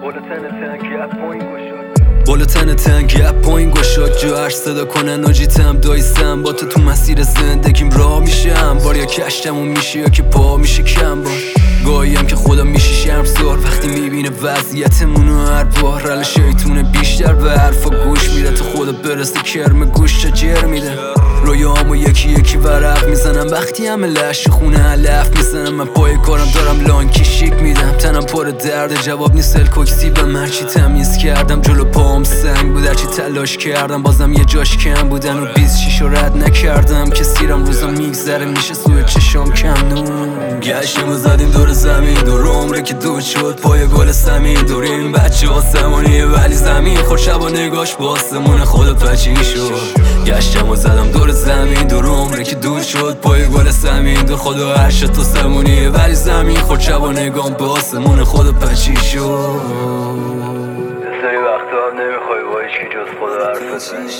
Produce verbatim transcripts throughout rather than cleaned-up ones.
بالا تن تنگ گپ پایین گشاد جو هر صدا کنن آجیتم دایستم با تو تو مسیر زندگیم راه میشم بار یا کشتمون میشه یا که پا میشه کم بار گاهیم که خدا میشه شرمسار وقتی میبینه وضعیتمونو هر بار رل شیطونه بیشتر به حرفا گوش میده تا خدا برسه کرم گوش تا جر میده رویامو یکی یکی ورق میزنم وقتی همه لش خونه علف میزنم من پای کارم دارم لانکی شیک میدم تنم پر درد جواب نیست الکوکسی به من چی تمیز کردم جلو پام سنگ بود هرچی تلاش کردم بازم یه جاش کم بودن و بیست شیش رو رد نکردم که سیرم روزا میگذره میشه سوی چشام کم نون گشتیم و زدیم دور زمین دور عمره که دود شد پای گل سمین دور این بچه آسمونیه ولی زمین خود شبا نگاش با آسمون خود پچی شد گشتم و زدم دور زمین دور عمره که دود شد پای گل سمین دور خدا عرش تو سمونیه ولی زمین خود شبا نگام به آسمون خود پچی شد سری وقتا هم نمیخوای با هیچ کی جز خدا حرف بزنی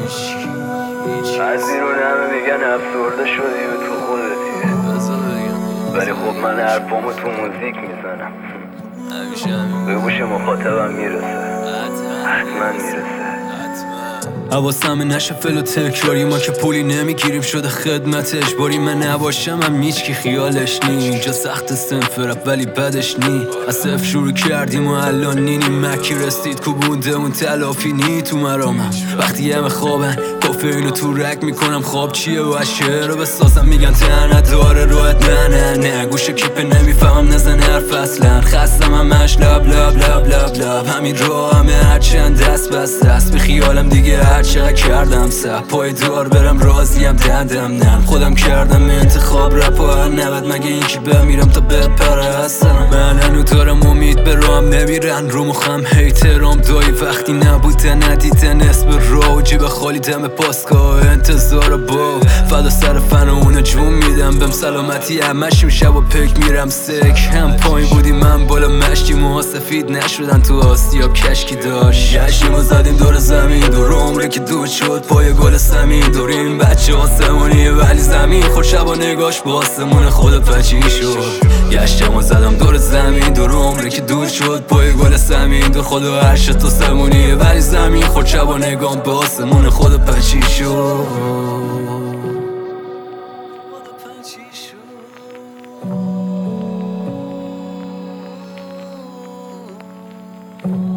از بیرون همه میگن افسرده شدی و تو خودتی ولی خب من حرفامو تو موزیک میزنم به گوش مخاطبم میرسه حتما میرسه حواسم نشه فل و تکراری ما که پولی نمیگیریم شده خدمتش باری من نباشم هم هیچ کی خیالش نی اینجا سخت سنف رپ ولی بدش نی از صفر شروع کردیم و الان نینی مکی رسید کوبونده اون تلافی نی تو مرامم وقتی همه خوابن کافئینو تو رک میکنم خواب چیه و از شعر رو بسازم میگن تنه داره روحت نه نه نه گوشه کپه نمیفهمم نزن حرف اصلا خستم همش لب لب لب لب لب همین رو همه هرچند دست بست دست به خیالم دیگه چقدر کردم سه پای دار برم راضیم دندم نرم خودم کردم انتخاب رپ و هر نود مگه این که بمیرم تا بپرستم من هنو دارم امید به رام نمیرن رو مخم هیترام دایی وقتی نبودن ندیدن اسم رو جیب خالی دم پاسگاه انتظار با فدا سر فن و اونو جون میدم بهم سلامتی همشیم شب و پک میرم سک هم پایین بودی من بالا مشتی موها سفید نشدن تو آسیاب کشکی داشت گشتیم و زدیم دور زمین دور عمره که دود شد پای گل سمین دور این بچه آسمونیه ولی زمین خود شبا نگاش با آسمون خود پچی شد گشتم و زدم دور زمین دور عمره که دود شد پای گل سمین دور خود و عرش تو سمونیه ولی زمین خود شبا نگام به آسمون خود پچی شد